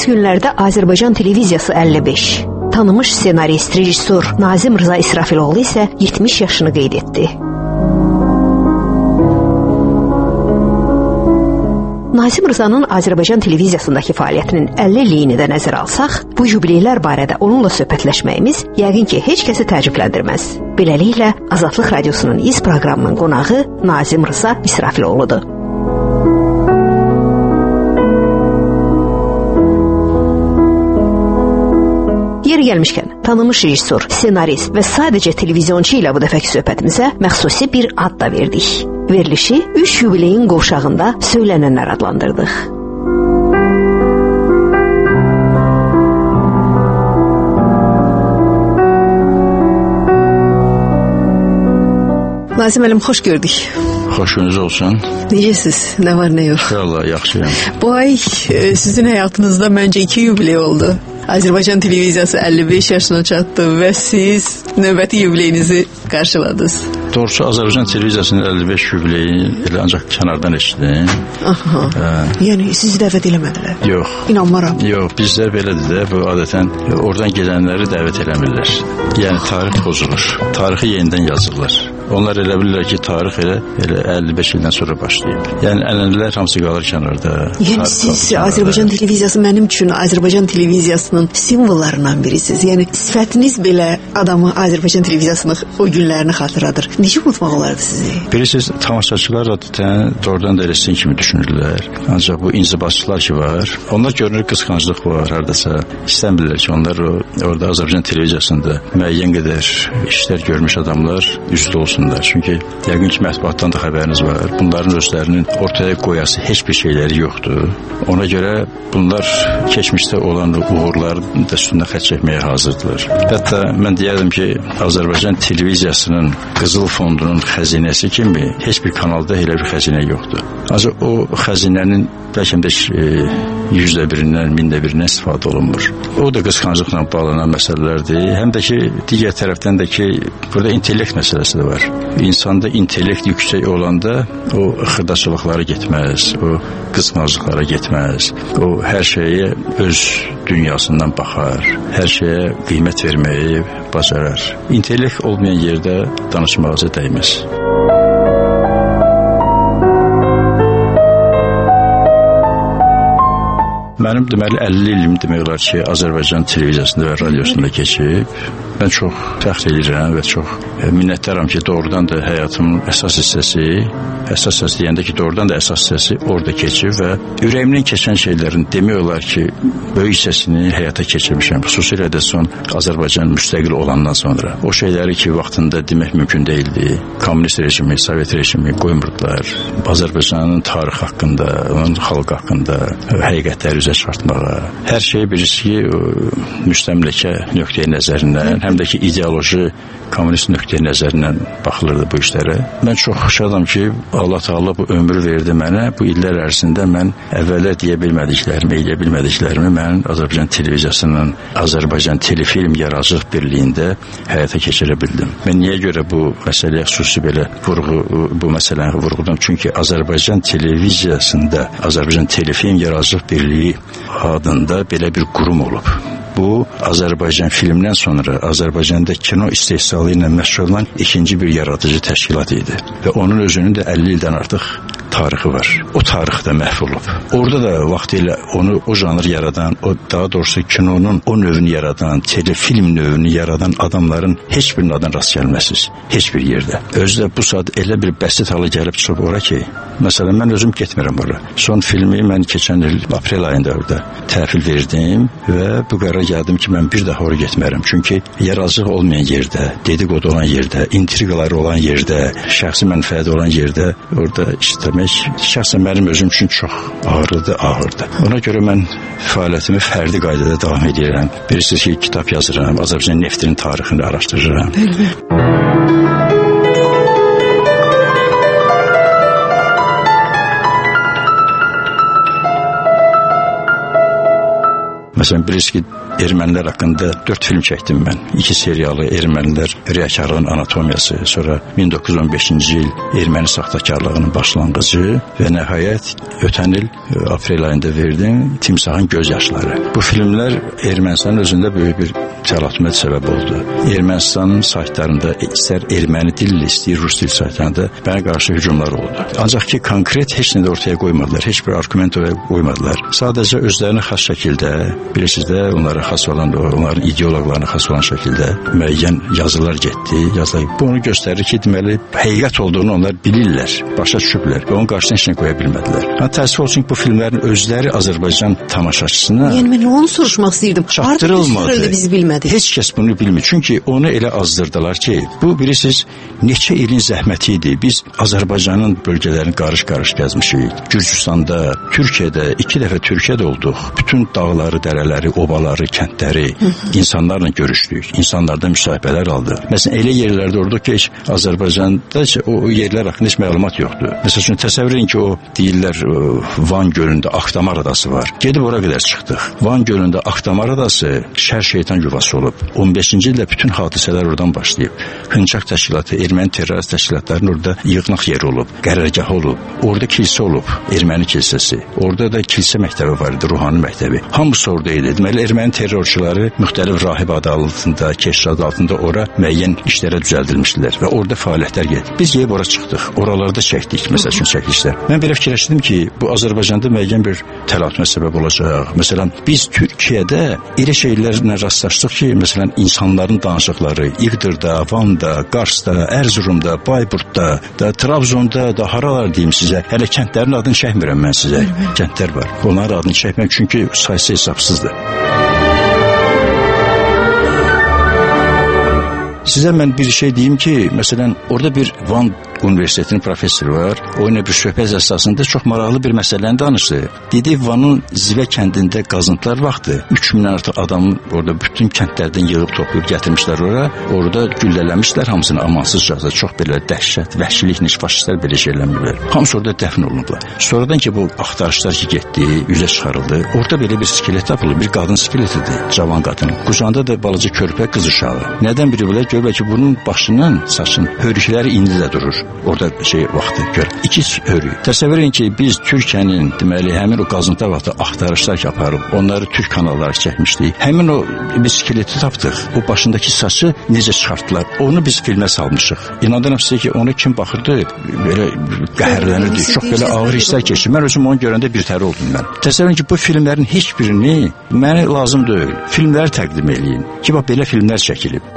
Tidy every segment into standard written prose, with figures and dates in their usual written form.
günlərdə Azərbaycan televiziyası 55. Tanınmış senarist, rejissor Nazim Rza İsrafiloğlu isə 70 yaşını qeyd etdi. Nazim Rzanın Azərbaycan televiziyasındakı fəaliyyətinin 50 illiyini də nəzərə alsaq, bu yubileylər barədə onunla söhbətləşməyimiz yəqin ki, heç kəsi təəccübləndirməz. Beləliklə, Azadlıq Radiosunun iz proqramının qonağı Nazim Rza İsrafiloğludur. Yeri gəlmişkən, tanınmış rejissor, senarist və sadəcə televiziyonçu ilə bu dəfəki söhbətimizə məxsusi bir ad da verdik. Verilişi 3 yubileyin qovşağında söylənənlər adlandırdıq. Nazim müəllim, xoş gördük. Xoşunuz olsun. Necəsiz? Nə var, nə yox? İnşallah, yaxşıyam. Bu ay sizin həyatınızda məncə 2 yubiley oldu. Azərbaycan televiziyası 55 yaşına çatdı və siz növbəti yubileyinizi qarşıladınız. Doğrusu Azərbaycan televiziyasının 55 yubileyi elə ancaq kənardan eşitdim. Yəni sizi dəvət eləmədilər? Yox. İnanmaram. Yox, bizlər belədir də, bu adətən oradan gələnləri dəvət eləmirlər. Yəni tarix pozulur. Tarixi yenidən yazırlar. Onlar elə bilirlər ki, tarix elə 55 ildən sonra başlayıb. Yəni ənənələr hamısı qalır kənarda. Yəni siz Azərbaycan televiziyası mənim üçün Azərbaycan televiziyasının simvollarından birisiz. Yəni sifətiniz belə adamı Azərbaycan televiziyasının o günlərini xatırladır. Necə unutmaq olardı sizi? Bilirsiniz, tamaşaçılar adətən doğrudan da elə sizin kimi düşünürlər. Ancaq bu inzibatçılar ki var, onlar görünür qısqanclıq var hardasa. İstəmirlər ki, onlar orada Azərbaycan televiziyasında müəyyən qədər işlər görmüş adamlar üzlü olsun. Çünki yəqin ki, mətbuatdan da xəbəriniz var. Bunların özlərinin ortaya qoyası heç bir şeyləri yoxdur. Ona görə bunlar keçmişdə olan uğurların da üstündə xətt çəkməyə hazırdılar. Hətta mən deyərdim ki, Azərbaycan televiziyasının qızıl fondunun xəzinəsi kimi heç bir kanalda elə bir xəzinə yoxdur. Ancaq o xəzinənin bəlkə də 100%-indən, 1000%-indən istifadə olunmur. O da qısqanclıqla bağlanan məsələlərdir. Həm də ki, digər tərəfdən də ki, burada intellekt məsələsi də var. İnsanda intellekt yüksək olanda o xırdaçılıqlara getməz, o qısqanclıqlara getməz. O hər şeyə öz dünyasından baxar, hər şeyə qiymət verməyi bacarar. İntellekt olmayan yerdə danışmağa dəyməz. Mənim deməli 50 ilim demək olar ki, Azərbaycan televiziyasında və radiosunda keçib. Mən çox fəxr edirəm və çox minnətdaram ki, doğrudan da həyatımın əsas hissəsi deyəndə ki, doğrudan da əsas hissəsi orada keçib və ürəyimdən keçən şeylərin demək olar ki, böyük hissəsini həyata keçirmişəm. Xüsusilə də son Azərbaycan müstəqil olandan sonra. O şeyləri ki, vaxtında demək mümkün deyildi. Kommunist rejimi, Sovet rejimi qoymurdular. Azərbaycanın tarixi haqqında, onun xalqı haqqında həqiqətləri üzə çıxartmağa. Hər şey birisi ki, müstəmləkə nöqteyi nəzərindən, həm də ki, ideoloji kommunist nöqteyi nəzərindən baxılırdı bu işlərə. Mən çox şadam ki, Allah Teala bu ömrü verdi mənə. Bu illər ərzində mən əvvəllər deyə bilmədiklərimi, eləyə bilmədiklərimi mən Azərbaycan televiziyasının Azərbaycan Telefilm Yaradıcılıq Birliyində həyata keçirə bildim. Mən niyə görə bu məsələyə xüsusi belə bu məsələni vurğulam? Çünki Azərbaycan televiziyasında Azərbaycan Telefilm Yaradıcılıq Birliyi adında belə bir qurum olub. Bu, Azərbaycan filmdən sonra Azərbaycanda kino istehsalı ilə məşğul olan ikinci bir yaradıcı təşkilat idi. Və onun özünün də 50 ildən artıq tarixi var. O tarixdə məhv olub. Orada da vaxtilə onu o janr yaradan, daha doğrusu kinonun o növünü yaradan, telefilm növünü yaradan adamların heç birinin adına rast gəlməsiz. Heç bir yerdə. Özü də bu saat elə bir bəsit halı gəlib çıxıb ora ki, məsələn, mən özüm getmirəm ora. Son filmi mən keçən il aprel ayında orada təhvil verdim və bu qərara gəldim ki, mən bir daha ora getmərəm. Çünki yaradıcılıq olmayan yerdə, dedikodu olan yerdə, intriqalar olan yerdə, şəxsi mənfəəti olan yerdə orada işləmək şəxsən mənim özüm üçün çox ağırdı. Ona görə mən fəaliyyətimi fərdi qaydada davam edirəm. Bilirsiniz ki, kitab yazıram, Azərbaycan neftinin tarixini araşdırıram. Məsələn, bilirsiniz ki, ermənilər haqqında 4 film çəkdim mən. 2 serialı ermənilər, riyakarlığın anatomiyası, sonra 1915-ci il erməni saxtakarlığının başlanğıcı və nəhayət ötən il aprel ayında verdim Timsahın göz yaşları. Bu filmlər Ermənistanın özündə böyük bir təlatümə səbəb oldu. Ermənistanın saytlarında istər erməni dilli, istər rus dil saytlarında mənə qarşı hücumlar oldu. Ancaq ki, konkret heç nə də ortaya qoymadılar, heç bir argument ortaya qoymadılar. Sadəcə özlərinə xas şəkildə, bilirsiniz də, onlara xas olan, onların ideoloqlarına xas olan şəkildə müəyyən yazılar getdi, yazılar. Bu onu göstərir ki, deməli, həqiqət olduğunu onlar bilirlər, başa düşüblər və onun qarşısına heç nə qoya bilmədilər. Təəssüf olsun ki, bu filmlərin özləri Azərbaycan tamaşaçısına yəni mən onu soruşmaq istəyirdim. Çatdırılmadı. Biz bilmədik. Heç kəs bunu bilmir. Çünki onu elə azdırdılar ki, bu bilirsiniz, neçə ilin zəhməti idi. Biz Azərbaycanın bölgələrini qarış-qarış gəzmişik. Gürcüstanda, Türkiyədə, 2 dəfə Türkiyədə olduq. Bütün dağları, dərələri, obaları, kəndləri insanlarla görüşdük. İnsanlardan müsahibələr aldıq. Məsələn, elə yerlərdə olduq ki, heç Azərbaycanda o yerlər haqqında heç məlumat yoxdur. Məsələn, təsəvvür edin ki, o deyirlər Van gölündə Axtamar adası var. Gedib ora qədər çıxdıq. Van gölündə Axtamar adası şər şeytan yuvası olub. 15-ci ildə bütün hadisələr oradan başlayıb. Hınçaq təşkilatı, erməni terrorist təşkilatlarının orada yığnaq yeri olub, qərargahı olub. Orada kilsə olub, erməni kilsəsi. Orada da kilsə məktəbi var idi, ruhani məktəbi. Hamısı orada idi. Deməli, erməni terrorçuları müxtəlif rahib adı altında, keşir adı altında ora müəyyən işlərə düzəldilmişdilər və orada fəaliyyətlər gedir. Biz yeyib ora çıxdıq. Oralarda çəkdik, məsəl üçün çəkilişlər. Mən belə fikirləşdim ki, bu Azərbaycanda müəyyən bir təlatümə səbəb olacaq. Məsələn, biz Türkiyədə elə şeylərlə rastlaşdıq ki, məsələn, insanların danışıqları İğdırda, Van'da, Qarsda, Ərzurumda, Bayburtda, da Trabzonda, da haralar deyim sizə. Hələ kəndlərin adını çəkmirəm mən sizə. Kəndlər var. Onların adını çəkməm çünki sayısı hesabsızdır. Sizə mən bir şey deyim ki, məsələn, orada bir Van Universitetinin professoru var. O ilə bir söhbət əsasında çox maraqlı bir məsələni danışdı. Dedi, Vanın Zivə kəndində qazıntılar vaxtı 3000-dən artıq adamı orada bütün kəndlərdən yığıb toplayıb gətirmişlər ora. Orada güllələmişlər hamısını amansızcasına. Çox belə dəhşət, vəhşiliklə faşistlər belə şeylənmirlər. Hamısı orada dəfn olunublar. Sonradan ki, bu axtarışlar ki getdi, üzə çıxarıldı. Orada belə bir skelet tapılıb, bir qadın skeletidir, cavan qadın. Qucağında da balaca körpə qız uşağı. Nədən biri belə görürlər ki, bunun başının, saçın hörükləri indi də durur. Orada vaxtı gör. 2 hörük. Təsəvvür edin ki, biz Türkiyənin, deməli, həmin o qazıntı vaxtı axtarışlar ki aparıb, onları Türk kanalları çəkmişdik. Həmin o biz skeleti tapdıq. O başındakı saçı necə çıxartdılar? Onu biz filmə salmışıq. İnanıram sizə ki, ona kim baxırdı, belə qəhərlənirdi. Çox belə ağır hisslər keçir. Mən özüm onu görəndə bir təri oldum mən. Təsəvvür edin ki, bu filmlərin heç birini mənə lazım deyil. Filmləri təqdim eləyin. Ki, bax, belə filmlər çəkilib.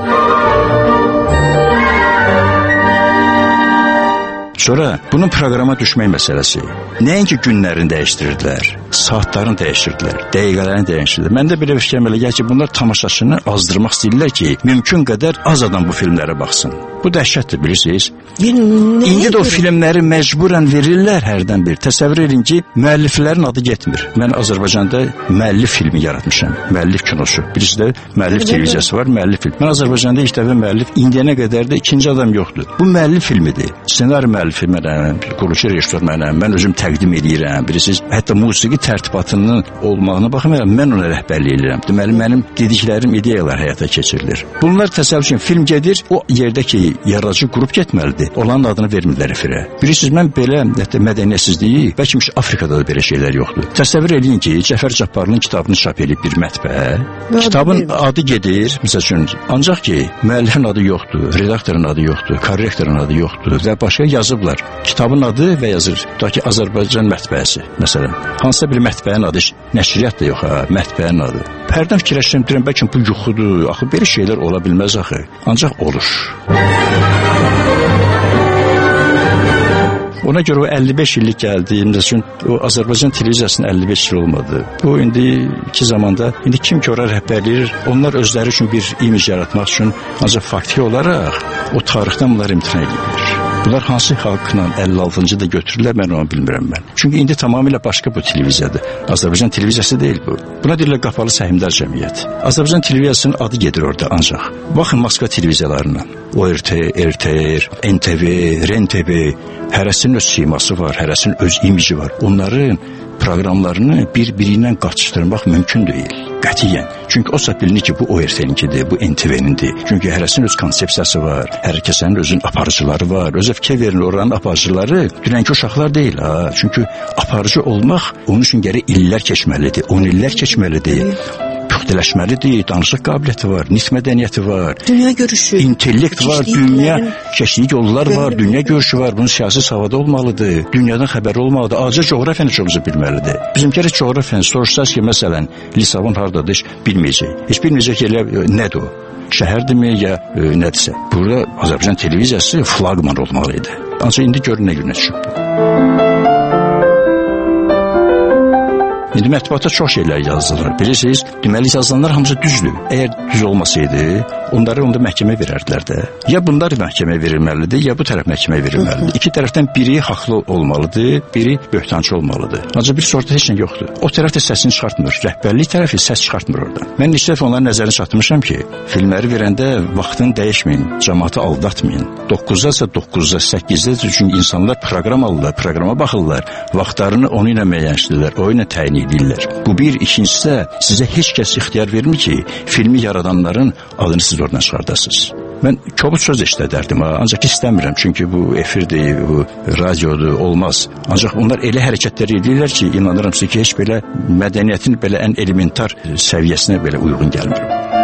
Sonra bunun proqrama düşmək məsələsi. Nəinki günlərini dəyişdirdilər, saatlarını dəyişdirdilər, dəqiqələrini dəyişdirdilər. Məndə belə bir fikir gəlir ki, bunlar tamaşaçını azdırmaq istəyirlər ki, mümkün qədər az adam bu filmlərə baxsın. Bu dəhşətdir, bilirsiniz. İndi də o filmləri məcburən verirlər hərdən bir. Təsəvvür edin ki, müəlliflərin adı getmir. Mən Azərbaycanda müəllif filmi yaratmışam, müəllif kinosu. Bilirsiniz də, müəllif televiziyası var, müəllif film. Mən Azərbaycanda ilk dəfə müəllif, indiyənə qədər də ikinci adam yoxdur. Bu müəllif filmidir. Ssenari müəllifi mənəm, qurulucu rejissor mənəm, mən özüm təqdim edirəm, bilirsiniz. Hətta musiqi tərtibatının olmağına baxmayaraq mən ona rəhbərlik edirəm. Deməli, mənim dediklərim ideyalar həyata keçirilir. Bunlar təsəvvür üçün film gedir, o yerdəki yaradıcı qrup getməlidir. Onların adını vermirlər efirə. Bilirsiniz, mən belə mədəniyyətsizliyi, bəlkə Afrikada da belə şeylər yoxdur. Təsəvvür edin ki, Cəfər Cabbarlının kitabını çap edib bir mətbəə. Kitabın adı gedir, məsəl üçün, ancaq ki, müəllifin adı yoxdur, redaktorun adı yoxdur, korrektorun adı yoxdur və başqa yazıblar. Kitabın adı və yazır, da ki, Azərbaycan mətbəəsi, məsələn. Hansısa bir mətbəənin adı, nəşriyyat da yox, mətbəənin adı. Hərdən fikirləşdim, deyirəm, bəlkə bu yuxudur, axı, belə şeylər ola bilməz axı. Ancaq olur. Ona görə o 55 illik gəldi, məsələn, o Azərbaycan televiziyasının 55 il olmadı. Bu indiki zamanda, indi kim ki ora rəhbərləyir, onlar özləri üçün bir imaj yaratmaq üçün ancaq faktiki olaraq o tarixdən bunlar imtina edirlər. Bunlar hansı xalqla 56-cı da götürürlər, mən onu bilmirəm mən. Çünki indi tamamilə başqa bu televiziyadır. Azərbaycan televiziyası deyil bu. Buna deyirlər qapalı səhmdar cəmiyyət. Azərbaycan televiziyasının adı gedir orada ancaq. Baxın Moskva televiziyalarından. ORT, RTR, NTV, REN-TV, hərəsinin öz siması var, hərəsinin öz imiji var. Onların proqramlarını bir-biri ilə qaçışdırmaq mümkün deyil. Qətiyyən. Çünki o saat bilinir ki, bu ORT-ninkidir, bu NTV-nindir. Çünki hərəsinin öz konsepsiyası var, hər kəsənin özünün aparıcıları var. Özə fikir verin, oranın aparıcıları dünənki uşaqlar deyil ha. Çünki aparıcı olmaq onun üçün gərək illər keçməlidir, 10 illər keçməlidir. Püxtələşməlidir, danışıq qabiliyyəti var, nitq mədəniyyəti var, dünya görüşü, intellekt var, dünya keçdiyi yollar var, dünya görüşü var, bunun siyasi savadı olmalıdır, dünyadan xəbəri olmalıdır, acı coğrafiyanı çox bilməlidir. Bizim gərək coğrafiyanı soruşsaz ki, məsələn, Lisabon hardadır, heç bilməyəcək. Heç bilməyəcək ki, nədir o? Şəhərdirmi, ya nədirsə. Burada Azərbaycan televiziyası flaqman olmalıydı. Ancaq indi görün nə günə çıxıb. İndi mətbuata çox şeylər yazılır. Bilirsiniz, deməli yazılanlar hamısı düzdür. Əgər düz olmasaydı, onları onda məhkəmə verərdilər də. Ya bunlar məhkəmə verilməlidir, ya bu tərəf məhkəmə verilməlidir. İki tərəfdən biri haqlı olmalıdır, biri böhtançı olmalıdır. Ancaq bir sortda heç nə yoxdur. O tərəf də səsini çıxartmır. Rəhbərlik tərəfi səs çıxartmır oradan. Mən neçə dəfə onların nəzərini çatmışam ki, filmləri verəndə vaxtını dəyişməyin, cəmaatı aldatmayın. 9-dasa 9-da, 8-də çünki insanlar proqram alırlar, proqrama baxırlar, vaxtlarını onu ilə müəyyənləşdirirlər, o ilə təyin edirlər. Bu bir, ikincisi də sizə heç kəs ixtiyar vermir ki, filmi yaradanların adını siz oradan çıxardasınız. Mən kobud söz işlədərdim, ancaq istəmirəm, çünki bu efirdir, bu radiodur, olmaz. Ancaq onlar elə hərəkətlər edirlər ki, inanıram ki, heç belə mədəniyyətin belə ən elementar səviyyəsinə belə uyğun gəlmir.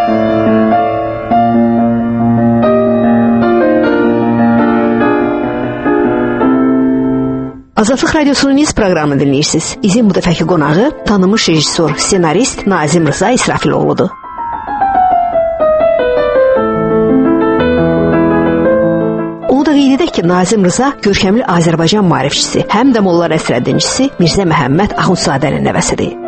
Azadlıq Radiosunun Niz proqramını dinləyirsiniz. İzin bu dəfəki qonağı tanınmış rejissor, ssenarist Nazim Rza İsrafiloğludur. Onu da qeyd edək ki, Nazim Rza görkəmli Azərbaycan maarifçisi, həm də Molla Nəsrəddinçisi Mirzə Məhəmməd Axundzadənin nəvəsidir.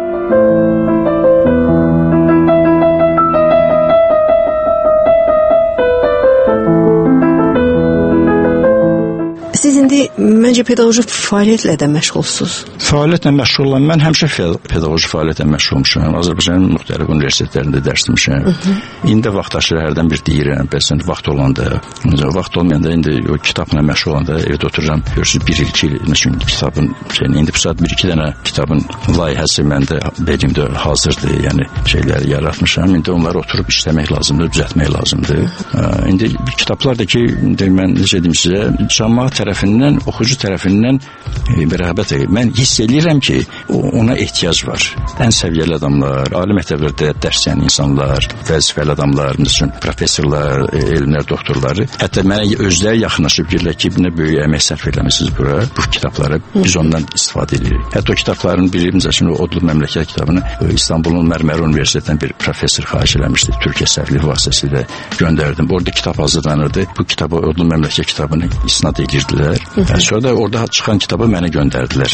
Siz indi məncə pedaqoji fəaliyyətlə də məşğulsuz. Fəaliyyətlə məşğul olan mən həmişə pedaqoji fəaliyyətlə məşğul olmuşam. Azərbaycanın müxtəlif universitetlərində dərs demişəm. İndi vaxtaşırı hərdən bir deyirəm, bəzən vaxt olanda, vaxt olmayanda indi o kitabla məşğul olanda evdə otururam. Görürsüz 1-2 il məsələn kitabın indi bu saat 1-2 dənə kitabın layihəsi məndə beynimdə hazırdır. Yəni şeyləri yaratmışam. İndi onları oturub işləmək lazımdır, düzəltmək lazımdır. İndi kitablar da ki, mən necə deyim sizə, cəmaət tərəfindən, oxucu tərəfindən bərabət. Mən hiss edirəm ki, ona ehtiyac var. Ən səviyyəli adamlar, ali məktəblərdə dərs deyən insanlar, vəzifəli adamlar, məsələn, professorlar, elmlər doktorları, hətta mənə özləri yaxınlaşıb deyirlər ki, nə böyük əmək sərf eləmisiniz bura, bu kitablara, biz ondan istifadə edirik. Hətta o kitabların biri, məsələn, Odlu Məmləkət kitabını İstanbulun Mərmər Universitetindən bir professor xahiş eləmişdi, Türkiyə sərhədli vasitəsilə göndərdim. Orada kitab hazırlanırdı. Bu kitabı, Odlu Məmləkət kitabını isnad edirdilər. Sonra da orada çıxan kitabı mənə göndərdilər.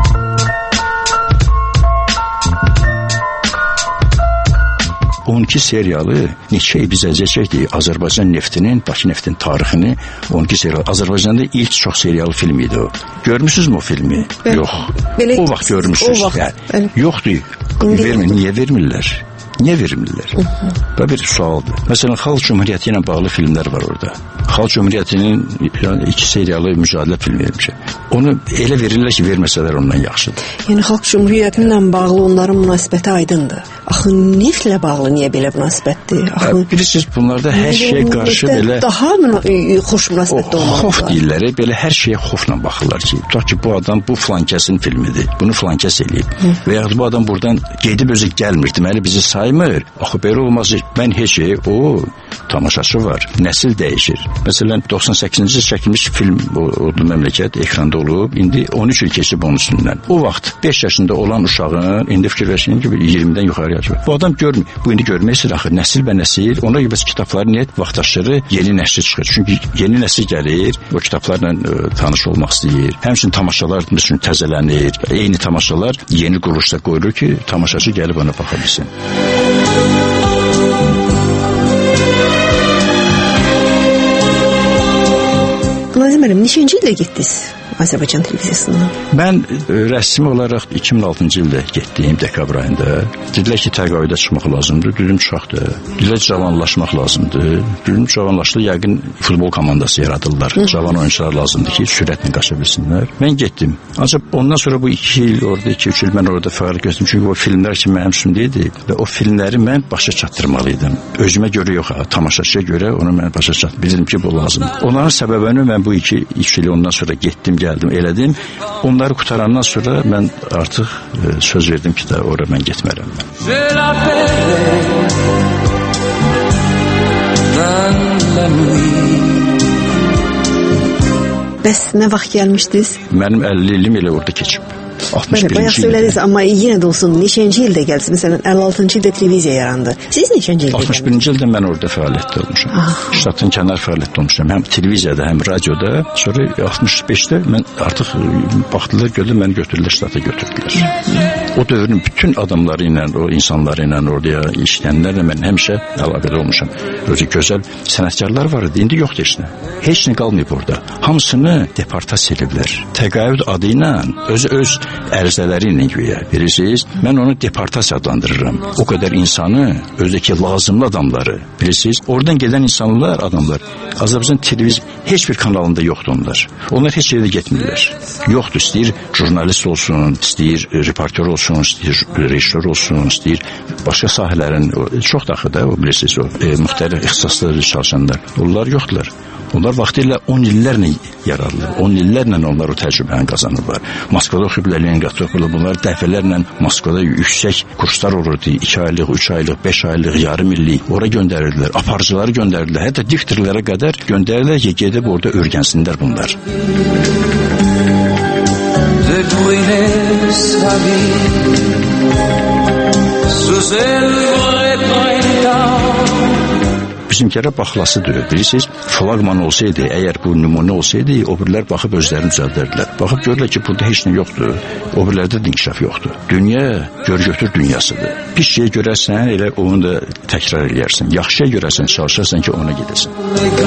On 12 serialı neçə il bizə çəkdi. Azərbaycan neftinin, Bakı neftinin tarixini 12 serial. Azərbaycanda ilk çox serialı film idi o. Görmüsünüzmü o filmi? Yox. O vaxt görmüşsünüz. Yoxdur. Niyə vermirlər? Niyə vermirlər? Bu bir sualdır. Məsələn, Xalq Cümhuriyyəti ilə bağlı filmlər var orada. Xalq Cümhuriyyətinin 2 serialı mücadilə film vermişəm. Onu elə verirlər ki, verməsələr ondan yaxşıdır. Yəni Xalq Cümhuriyyəti ilə bağlı onların münasibəti aydındır. Axı neftlə bağlı niyə belə münasibətdir? Bilirsiniz, bunlarda hər şeyə qarşı belə daha xoş münasibətdə olmalıdır. Xof deyirlər, belə hər şeyə xofla baxırlar ki, tutaq ki, bu adam bu flankəsin filmidir. Bunu flankəs eləyib. Və yaxud bu adam buradan gedib özü gəlmir. Deməli bizi saymır. Axı belə olmaz. Mən heç o tamaşaçı var. Nəsil dəyişir. Məsələn, 98-ci çəkilmiş film Odlu Məmləkət ekranda olub, indi 13 il keçib onun üstündən. O vaxt 5 yaşında olan uşağın, indi fikirləşin ki, 20-dən yuxarı yaşır. Bu adam görmür. Bu indi görməkdir axı, nəsil bə nəsil. Ona görə kitabları niyə vaxtaşırı yeni nəsil çıxır. Çünki yeni nəsil gəlir, o kitablarla tanış olmaq istəyir. Həmçinin tamaşalar üçün təzələnir. Eyni tamaşalar yeni quruluşda qoyulur ki, tamaşaçı gəlib ona baxa bilsin. Nazim müəllim, neçənci ildə getdiniz Azərbaycan televiziyasından? Mən rəsmi olaraq 2006-cı ildə getdiyim dekabr ayında dedilər ki, təqaüdə çıxmaq lazımdır. Dedim uşaqdır. Dedilər ki, cavanlaşmaq lazımdır. Dedim cavanlaşdı, yəqin futbol komandası yaradırlar. Cavan oyuncular lazımdır ki, sürətlə qaça bilsinlər. Mən getdim. Ancaq ondan sonra bu 2 il orada, 2-3 il mən orada fəaliyyət göstərdim. Çünki o filmlər ki, mənim üstümdə idi və o filmləri mən başa çatdırmalıydım. Özümə görə yox, tamaşaçıya görə onu mən başa çatdırdım ki, bu lazımdır. Onların səbəbini mən bu 2 il ondan sonra getdim, gəldim, elədim. Onları qutarandan sonra mən artıq söz verdim ki, də ora mən getmərəm. Bəs nə vaxt gəlmişdiniz? Mənim 50 ilim elə orada keçib. 61-ci bayaq söylədiniz, amma yenə də olsun, neçənci ildə gəldiniz? Məsələn, 56-cı ildə televiziya yarandı. Siz neçənci ildə gəldiniz? 61-ci ildə mən orada fəaliyyətdə olmuşam. Ştatın kənar fəaliyyətdə olmuşam. Həm televiziyada, həm radioda. Sonra 65-də mən artıq baxdılar, gördüm, məni götürdülər, ştata götürdülər. O dövrün bütün adamları ilə, o insanları ilə, orada işləyənlərlə mən həmişə əlaqədə olmuşam. Öyle gözəl sənətkarlar var idi, indi yoxdur heç nə. Heç nə qalmayıb orada. Hamısını deportasiya ediblər. Təqaüd adı ilə, öz ərizələri ilə güya, bilirsiniz, mən onu deportasiya adlandırıram. O qədər insanı, özdəki lazımlı adamları, bilirsiniz, oradan gedən insanlar, adamlar, Azərbaycan televiziya heç bir kanalında yoxdur onlar. Onlar heç yerdə getmirlər. Yoxdur, istəyir jurnalist olsun, istəyir reportör olsun, istəyir rejissor olsun, istəyir başqa sahələrin, çox daxıda, o bilirsiniz, o müxtəlif ixtisaslarda çalışanlar, onlar yoxdular. Onlar vaxtilə 10 illərlə yararlıdır. 10 illərlə onlar o təcrübəni qazanırlar. Moskvada oxuyublar, Leningradda oxuyublar. Bunlar dəfələrlə Moskvada yüksək kurslar olurdu. 2 aylıq, 3 aylıq, 5 aylıq, yarım illik. Ora göndərirdilər. Aparıcıları göndərirdilər. Hətta diktorlara qədər göndərirdilər ki, gedib orada öyrənsinlər bunlar. Bizimkilərə baxlasıdır, bilirsiniz, flagman olsaydı, əgər bu nümunə olsaydı, o birilər baxıb özlərini düzəldərdilər. Baxıb görürlər ki, burada heç nə yoxdur, o birlərdə də inkişaf yoxdur. Dünya gör-götür dünyasıdır. Pis şey görərsən, elə onu da təkrar eləyərsən. Yaxşı şey görərsən, çalışarsan ki, ona gedəsən.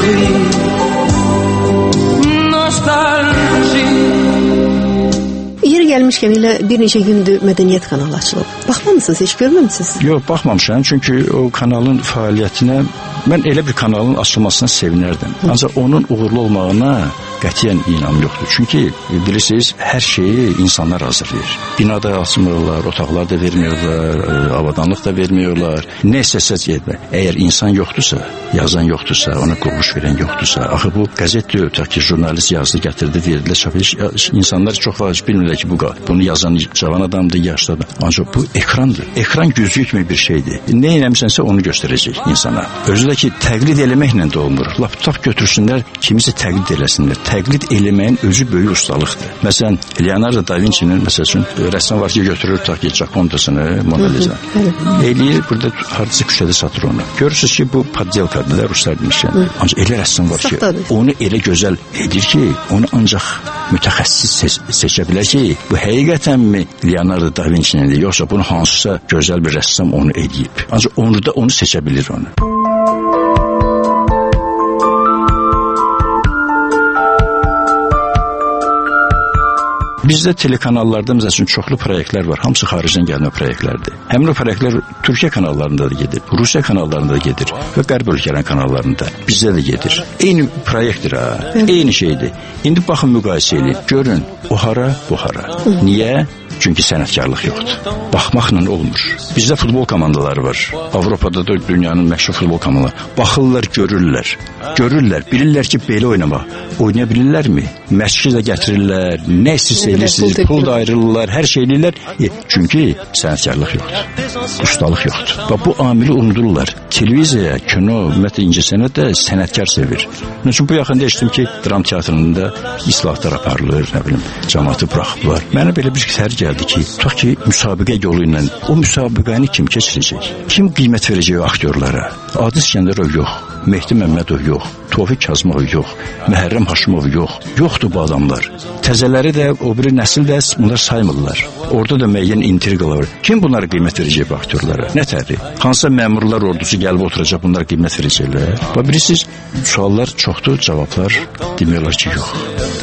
Yeri gəlmişkən elə bir neçə gündür mədəniyyət kanalı açılıb. Baxmamısınız, heç görməmisiniz? Yox, baxmamışam, çünki o kanalın fəaliyyətinə, mən elə bir kanalın açılmasına sevinərdim. Ancaq onun uğurlu olmağına qətiyyən inam yoxdur. Çünki bilirsiniz, hər şeyi insanlar hazırlayır. Binada açmırlar, otaqlar da vermiyorlar, avadanlıq da vermiyorlar. Nə istəsə deyirlər. Əgər insan yoxdursa, yazan yoxdursa, ona quruluş verən yoxdursa, axı bu qəzet deyil, ta ki, jurnalist yazdı, gətirdi, verdilər, çapı. İnsanlar çox vacib bilmirlər ki, bunu yazan cavan adamdır, yaşlı adam. Ancaq bu ekrandır. Ekran güzgü kimi bir şeydir. Nə eləmişsənsə onu göstərəcək insana. Özü də ki, təqlid eləməklə də olmur. Lap tutaq götürsünlər, kimisə təqlid eləsinlər. Təqlid eləməyin özü böyük ustalıqdır. Məsələn, Leonardo da Vinci'nin məsələn rəssam var ki, götürür ta ki, Jacondasını, Mona Lisa. Eləyir, burada hardasa küçədə satır onu. Görürsünüz ki, bu poddelkadır, ruslar demişkən. Ancaq elə rəssam var ki, onu elə gözəl edir ki, onu ancaq mütəxəssis seçə bilər ki, bu həqiqətənmi Leonardo da Vinci'nindir, yoxsa bunu hansısa gözəl bir rəssam onu edib. Ancaq onu da onu seçə bilir onu. Bizdə telekanallarda məsəl üçün çoxlu proyektlər var. Hamısı xaricdən gəlmə proyektlərdir. Həmin o proyektlər Türkiyə kanallarında da gedir, Rusiya kanallarında da gedir və Qərb ölkələrin kanallarında bizdə də gedir. Eyni proyektdir ha, eyni şeydir. İndi baxın müqayisə edin, görün o hara, bu hara. Niyə? Çünki sənətkarlıq yoxdur. Baxmaqla olmur. Bizdə futbol komandaları var. Avropada da dünyanın məşhur futbol komandaları. Baxırlar, görürlər, bilirlər ki, belə oynamaq. Oynaya bilirlərmi? Məşqçi də gətirirlər, nə istəyirsə eləyirsiniz, pul da ayrılırlar, hər şey eləyirlər. Çünki sənətkarlıq yoxdur, ustalıq yoxdur. Və bu amili unudurlar. Televiziya, kino, ümumiyyətlə incəsənət də sənətkar sevir. Onun üçün bu yaxında eşitdim ki, dram teatrında islahatlar aparılır, nə bilim, cəmaatı buraxıblar. Mənə belə bir səhər gəldi ki, tutaq ki, müsabiqə yolu ilə o müsabiqəni kim keçirəcək? Kim qiymət verəcək o aktyorlara? Adi İskəndərov yox, Mehdi Məmmədov yox, Tofiq Kazımov yox, Məhərrəm Haşimov yox. Yoxdur bu adamlar. Təzələri də, o biri nəsil də bunlar saymırlar. Orada da müəyyən intriqalar var. Kim bunlara qiymət verəcək bu aktyorlara? Nə təri? Hansısa məmurlar ordusu gəlib oturacaq, bunlar qiymət verəcəklər. Və bilirsiniz, suallar çoxdur, cavablar demək olar ki, yox.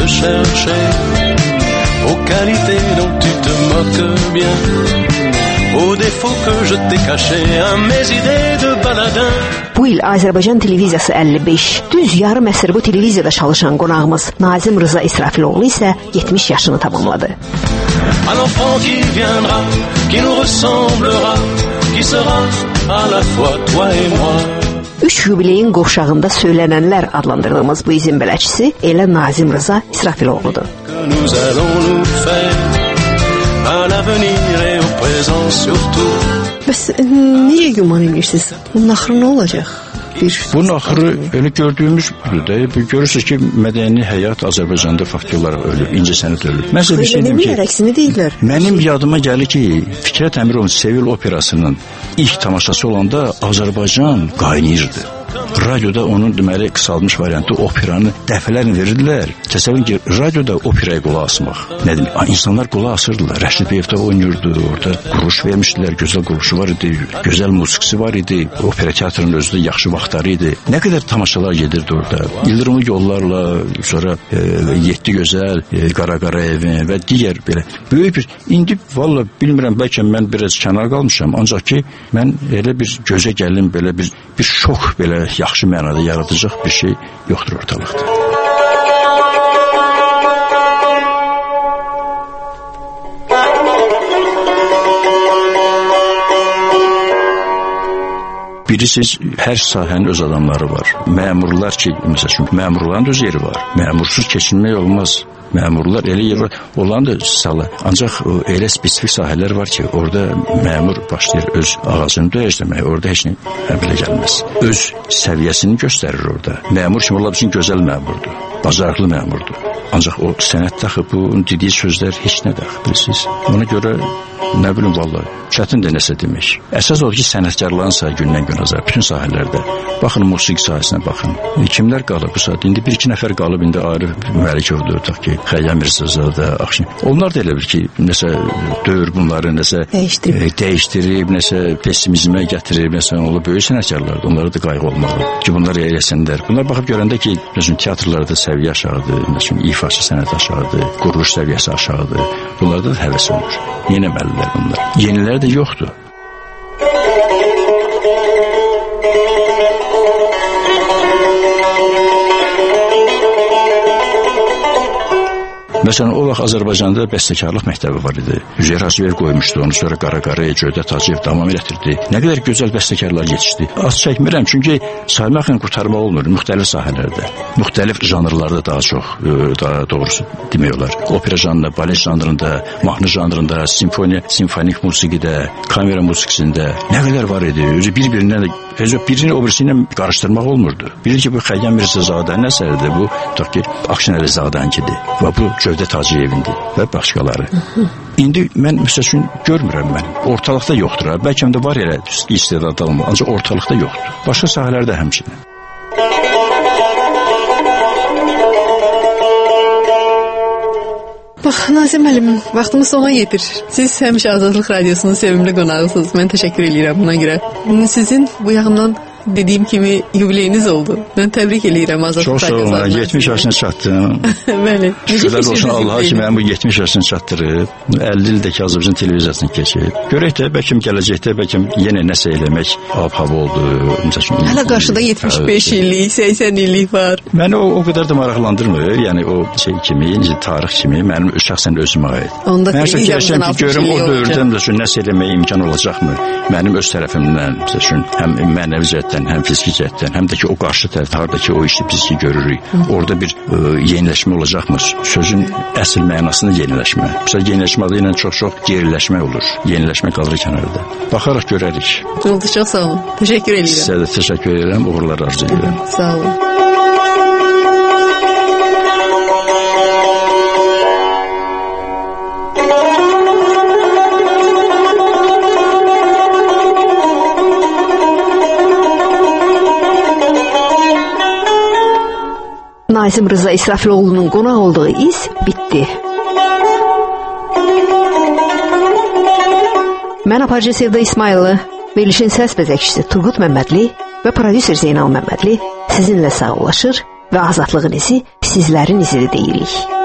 Aux qualités dont tu te moques bien, aux défauts que je t'ai cachés, à mes idées de baladin. Bu il Azərbaycan televiziyası 55, düz yarım əsr bu televiziyada çalışan qonağımız Nazim Rıza İsrafiloğlu isə 70 yaşını tamamladı. Un enfant qui viendra, qui nous ressemblera, qui sera à la fois toi et moi. 3 yubileyin qovşağında söylənənlər adlandırdığımız bu izin bələdçisi elə Nazim Rıza İsrafiloğludur. Nous allons nous faire à l'avenir et au présent surtout. Bəs niyə güman edirsiniz? Bunun axırı nə olacaq? Bunun axırı elə gördüyümüz budur. Görürsünüz ki, mədəni həyat Azərbaycanda fakti olaraq ölüb, incəsənət ölüb. Məsələn bir şey deyim ki, əksini deyirlər. Mənim yadıma gəlir ki, Fikrət Əmirovun Sevil operasının ilk tamaşası olanda Azərbaycan qaynayırdı. Radioda onun deməli qısalmış variantı operanı dəfələrlə verirdilər. Təsəvvür ki, radioda operaya qulaq asmaq. Nə demək? İnsanlar qulaq asırdılar. Rəşid Beyevdə oynayırdı, orada quruluş vermişdilər, gözəl quruluşu var idi, gözəl musiqisi var idi, opera teatrının özü də yaxşı vaxtları idi. Nə qədər tamaşalar gedirdi orada. İldırımlı yollarla, sonra 7 gözəl, Qara evin və digər belə böyük bir, indi valla bilmirəm, bəlkə mən biraz kənar qalmışam, ancaq ki, mən elə bir gözə gəlin, belə bir şok belə yaxşı mənada yaradacaq bir şey yoxdur ortalıqda. Bilirsiniz, hər sahənin öz adamları var. Məmurlar ki, məsələn, məmurların öz yeri var. Məmursuz keçinmək olmaz. Məmurlar elə yer var, olan da salı. Ancaq elə spesifik sahələr var ki, orada məmur başlayır öz ağacını döyəcləmək, orada heç nə belə gəlməz. Öz səviyyəsini göstərir orada. Məmur kimi ola bilsin, gözəl məmurdur, bacarıqlı məmurdur. Ancaq o sənət daxı, bu dediyi sözlər heç nə daxı, bilirsiniz. Ona görə, nə bilim, vallahi, çətin də nəsə demək. Əsas odur ki, sənətkarların sayı gündən gün azar, bütün sahələrdə. Baxın, musiqi sahəsinə baxın. Kimlər qalıb bu saat? İndi 1-2 nəfər qalıb, indi Arif Məlikovdur, tutaq ki, Xəyyam Mirzəzadə, Axşin. Onlar da elə bir ki, nəsə döyür bunları, nəsə dəyişdirib, nəsə pessimizmə gətirib, nəsə onlar böyük sənətkarlardır, onlara da qayğı olmalı ki, bunlar eləsənlər. Bunlar baxıb görəndə ki, məsələn, teatrlarda səviyyə aşağıdır, məsələn, ifaçı sənət aşağıdır, quruluş səviyyəsi aşağıdır. Bunlarda da həvəs olur. Yenəməlilər bunlar. Yenilər də yoxdur. Məsələn, o vaxt Azərbaycanda bəstəkarlıq məktəbi var idi. Üzeyir Hacıyev qoymuşdu, onu sonra Qara, Cövdət Hacıyev davam elətdirdi. Nə qədər gözəl bəstəkarlar yetişdi. Az çəkmirəm, çünki saymaqla qurtarmaq olmur müxtəlif sahələrdə. Müxtəlif janrlarda daha çox, daha doğrusu demək olar. Opera janrında, balet janrında, mahnı janrında, simfonik musiqidə, kamera musiqisində nə qədər var idi. Özü bir-birindən birini o birisi ilə qarışdırmaq olmurdu. Bilir ki, bu Xəyyam Mirzədənin əsəridir, bu tutaq ki, Akşin Əlizadəninkidir və bu Cövdət Hacıyevindir və başqaları. İndi mən məsəl üçün görmürəm mən. Ortalıqda yoxdur. Bəlkə də var elə istedadlı olmaq, ancaq ortalıqda yoxdur. Başqa sahələrdə həmçinin. Bax, Nazim müəllim, vaxtımız sona yetir. Siz həmişə Azadlıq Radiosunun sevimli qonağısınız. Mən təşəkkür edirəm buna görə. Sizin bu yaxından dediyim kimi yubileyiniz oldu. Mən təbrik edirəm Azadlıq Radiosunun. Çox sağ olun. 70 yaşına çatdım. Bəli. Şükürlər olsun Allaha ki, mənim bu 70 yaşını çatdırıb. 50 ildəki Azərbaycan televiziyasını keçib. Görək də, bəlkə gələcəkdə, bəlkə yenə nəsə eləmək ab-hava oldu. Hələ qarşıda 75 illik, 80 illik var. Məni o qədər də maraqlandırmır. Yəni o şey kimi, tarix kimi mənim şəxsən özümə aid. Mən fikirləşirəm ki, görüm o dövrdə nəsə eləməyə imkan olacaqmı? Mənim öz tərəfimdən, məsələn, həm mənəvi cəhətdən, həm fiziki cəhətdən, həm də ki o qarşı tərəfdə harda ki o işi biz görürük. Orada bir yeniləşmə olacaqmı? Sözün əsl mənasını yeniləşmə. Məsələn, yeniləşmə adı ilə çox geriləşmə olur. Yeniləşmə qalır kənarda. Baxaraq görərik. Oldu, çox sağ olun. Təşəkkür edirəm. Sizə də təşəkkür edirəm. Uğurlar arzu edirəm. Sağ olun. Nazim Rıza İsrafiloğlu'nun qonaq olduğu iz bitdi. Mən aparıcı Sevda İsmayıllı, verilişin səs bəzəkçisi Turqut Məmmədli və prodüser Zeynal Məmmədli sizinlə sağollaşır və azadlığın izi sizlərin izidir deyirik.